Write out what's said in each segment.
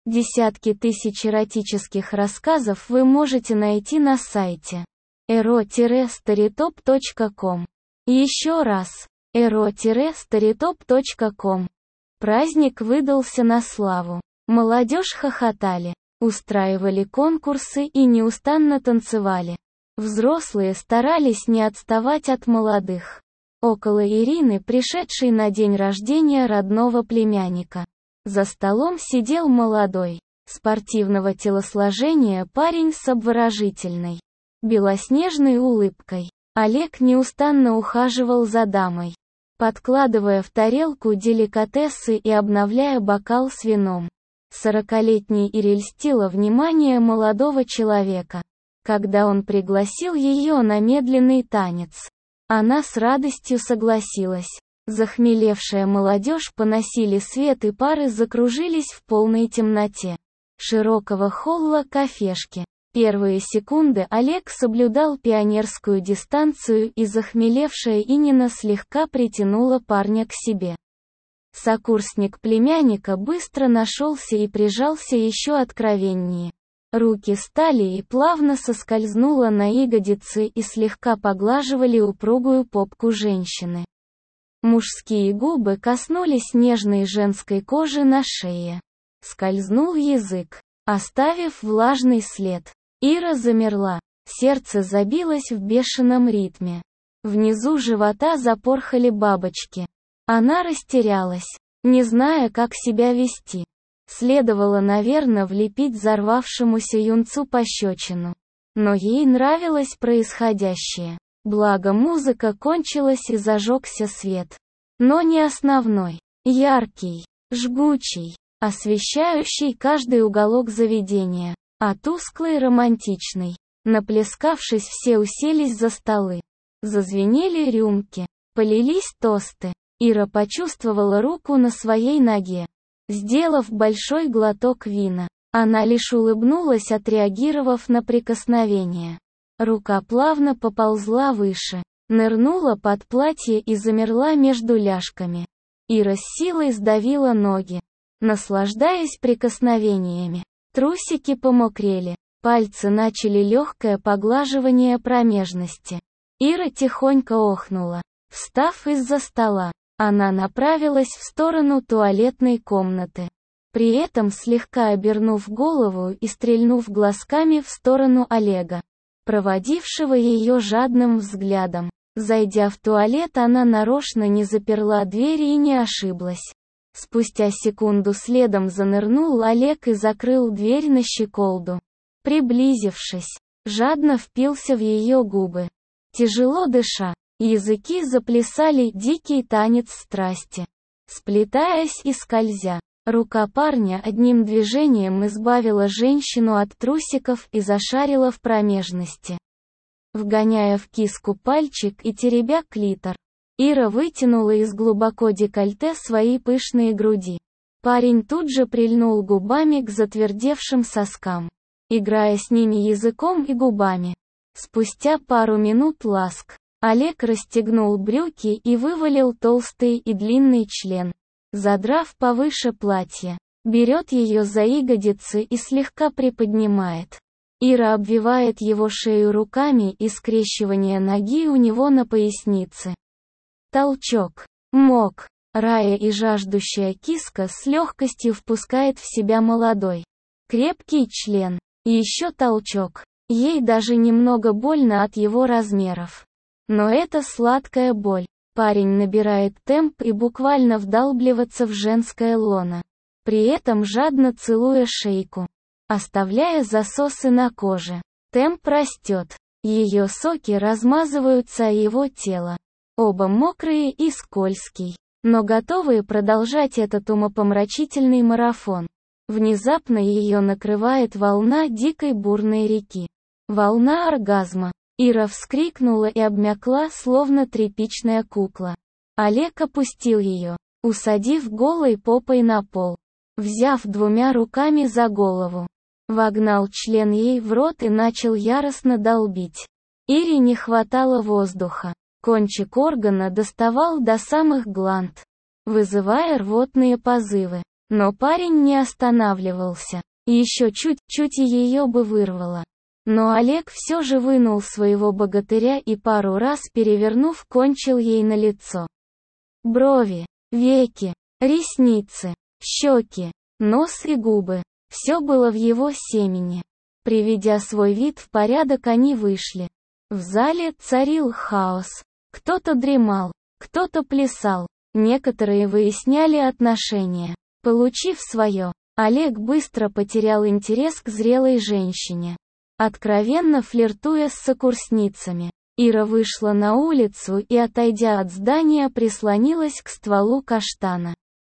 Десятки тысяч эротических рассказов вы можете найти на сайте ero-storytop.com. Еще раз, ero-storytop.com. Праздник выдался на славу. Молодежь хохотали, устраивали конкурсы и неустанно танцевали. Взрослые старались не отставать от молодых. Около Ирины, пришедшей на день рождения родного племянника, за столом сидел молодой, спортивного телосложения парень с обворожительной, белоснежной улыбкой. Олег неустанно ухаживал за дамой, подкладывая в тарелку деликатесы и обновляя бокал с вином. 40-летний Ире льстила внимание молодого человека, когда он пригласил ее на медленный танец. Она с радостью согласилась. Захмелевшая молодежь поносили свет, и пары закружились в полной темноте широкого холла кафешки. Первые секунды Олег соблюдал пионерскую дистанцию, и захмелевшая Инина слегка притянула парня к себе. Сокурсник племянника быстро нашелся и прижался еще откровеннее. Руки стали и плавно соскользнуло на ягодицы и слегка поглаживали упругую попку женщины. Мужские губы коснулись нежной женской кожи на шее. Скользнул язык, оставив влажный след. Ира замерла, сердце забилось в бешеном ритме. Внизу живота запорхали бабочки. Она растерялась, не зная, как себя вести. Следовало, наверное, влепить взорвавшемуся юнцу пощечину. Но ей нравилось происходящее. Благо музыка кончилась и зажегся свет. Но не основной, яркий, жгучий, освещающий каждый уголок заведения, а тусклый романтичный. Наплескавшись, все уселись за столы. Зазвенели рюмки, полились тосты. Ира почувствовала руку на своей ноге. Сделав большой глоток вина, она лишь улыбнулась, отреагировав на прикосновение. Рука плавно поползла выше, нырнула под платье и замерла между ляжками. Ира с силой сдавила ноги, наслаждаясь прикосновениями. Трусики помокрели, пальцы начали легкое поглаживание промежности. Ира тихонько охнула. Встав из-за стола, она направилась в сторону туалетной комнаты, при этом слегка обернув голову и стрельнув глазками в сторону Олега, проводившего ее жадным взглядом. Зайдя в туалет, она нарочно не заперла дверь и не ошиблась. Спустя секунду следом занырнул Олег и закрыл дверь на щеколду. Приблизившись, жадно впился в ее губы. Тяжело дыша, языки заплясали дикий танец страсти. Сплетаясь и скользя, рука парня одним движением избавила женщину от трусиков и зашарила в промежности. Вгоняя в киску пальчик и теребя клитор, Ира вытянула из глубоко декольте свои пышные груди. Парень тут же прильнул губами к затвердевшим соскам, играя с ними языком и губами. Спустя пару минут ласк, Олег расстегнул брюки и вывалил толстый и длинный член, задрав повыше платья, берет ее за ягодицы и слегка приподнимает. Ира обвивает его шею руками и скрещивание ноги у него на пояснице. Толчок. Мок. Рая и жаждущая киска с легкостью впускает в себя молодой, крепкий член. Еще толчок. Ей даже немного больно от его размеров. Но это сладкая боль. Парень набирает темп и буквально вдалбливается в женское лоно, при этом жадно целуя шейку, оставляя засосы на коже. Темп растет. Ее соки размазываются о его тело. Оба мокрые и скользкие, но готовые продолжать этот умопомрачительный марафон. Внезапно ее накрывает волна дикой бурной реки. Волна оргазма. Ира вскрикнула и обмякла, словно тряпичная кукла. Олег опустил ее, усадив голой попой на пол. Взяв двумя руками за голову, вогнал член ей в рот и начал яростно долбить. Ире не хватало воздуха. Кончик органа доставал до самых гланд, вызывая рвотные позывы. Но парень не останавливался. Еще чуть-чуть и ее бы вырвало. Но Олег все же вынул своего богатыря и пару раз перевернув, кончил ей на лицо. Брови, веки, ресницы, щеки, нос и губы. Все было в его семени. Приведя свой вид в порядок, они вышли. В зале царил хаос. Кто-то дремал, кто-то плясал, некоторые выясняли отношения. Получив свое, Олег быстро потерял интерес к зрелой женщине. Откровенно флиртуя с сокурсницами, Ира вышла на улицу и, отойдя от здания, прислонилась к стволу каштана.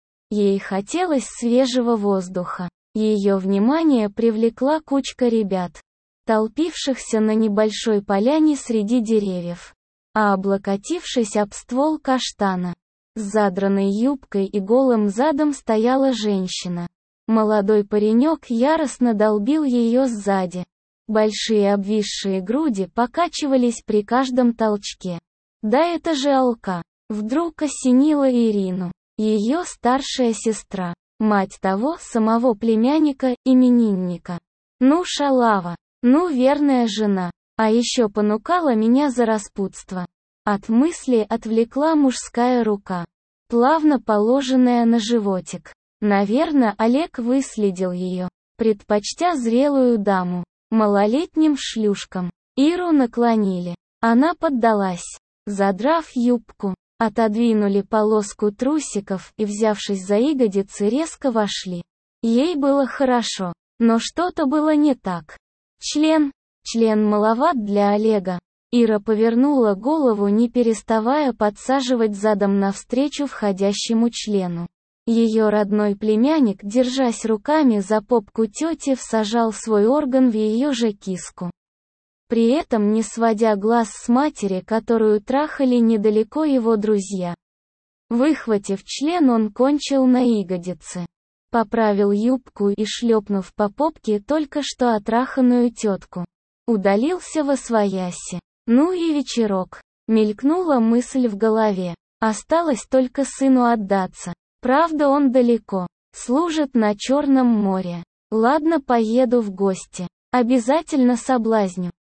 Ей хотелось свежего воздуха. Ее внимание привлекла кучка ребят, толпившихся на небольшой поляне среди деревьев. А облокотившись об ствол каштана, с задранной юбкой и голым задом стояла женщина. Молодой паренек яростно долбил ее сзади. Большие обвисшие груди покачивались при каждом толчке. Да это же Алка! Вдруг осенила Ирину. Ее старшая сестра, мать того самого племянника-именинника. Ну шалава, ну верная жена. А еще понукала меня за распутство. От мысли отвлекла мужская рука, плавно положенная на животик. Наверное, Олег выследил ее, предпочтя зрелую даму малолетним шлюшкам. Иру наклонили. Она поддалась. Задрав юбку, отодвинули полоску трусиков и, взявшись за ягодицы, резко вошли. Ей было хорошо, но что-то было не так. Член маловат для Олега. Ира повернула голову, не переставая подсаживать задом навстречу входящему члену. Ее родной племянник, держась руками за попку тети, всажал свой орган в ее же киску. При этом не сводя глаз с матери, которую трахали недалеко его друзья. Выхватив член, он кончил на ягодице. Поправил юбку и, шлепнув по попке только что отраханную тетку, удалился восвояси. Ну и вечерок. Мелькнула мысль в голове. Осталось только сыну отдаться. Правда, он далеко. Служит на Черном море. Ладно, поеду в гости. Обязательно соблазню.